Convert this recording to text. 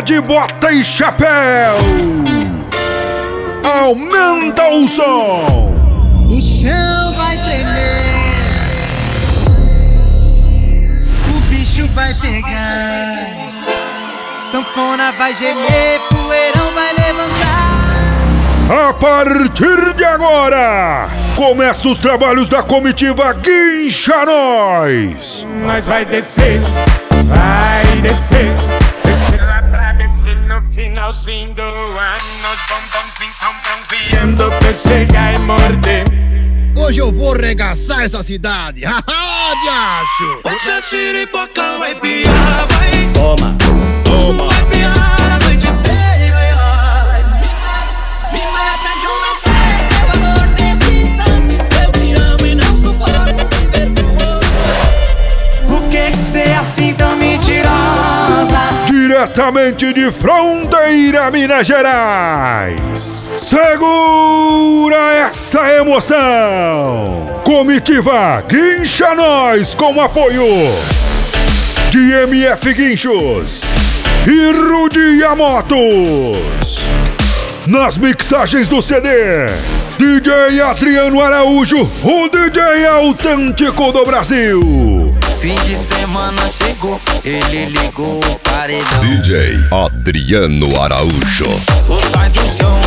de bota e chapéu. Aumenta o som. O chão vai tremer, o bicho vai pegar, sanfona vai gemer, poeirão vai levantar. A partir de agora, começa os trabalhos da comitiva Guincha Nós. Nós vai descer, vai descer, descer lá pra descer no finalzinho do ano. Nós bombonzinho tão bronzeando pra chegar e morder. Hoje eu vou regaçar essa cidade. Haha, diacho! Essa xiripoca vai piar, vai. Toma, toma. Vai piar a noite inteira. Me mata de uma vez, meu amor, nesse instante. Eu te amo e não suporto viver com você. Por que cê é assim tão mentirosa? Diretamente de Fronteira, Minas Gerais. Segura essa emoção. Comitiva Guincha Nós com apoio de MF Guinchos e Rudia Motos. Nas mixagens do CD, DJ Adriano Araújo, o DJ autêntico do Brasil. Fim de semana chegou, ele ligou o paredão. DJ Adriano Araújo. Sai do chão,